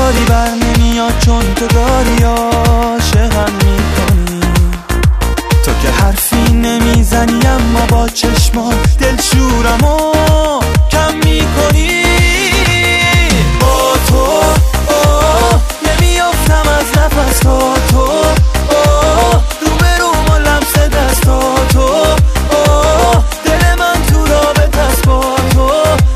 کاری بر نمیاد چون تو داری عاشقم میکنی. تو که حرفی نمیزنی اما با چشمات دلشورمو کم میکنی. با تو نمیافتم از نفس تا تو روبروم و لمس دستا تو دل من تو رابطه است با تو.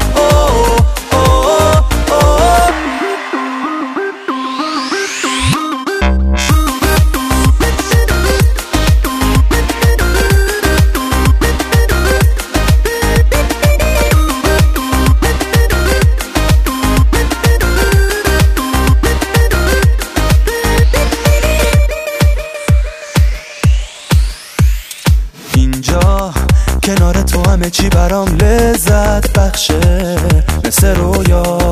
اینجا کنار تو همه چی برام لذت بخشه، مثل رویا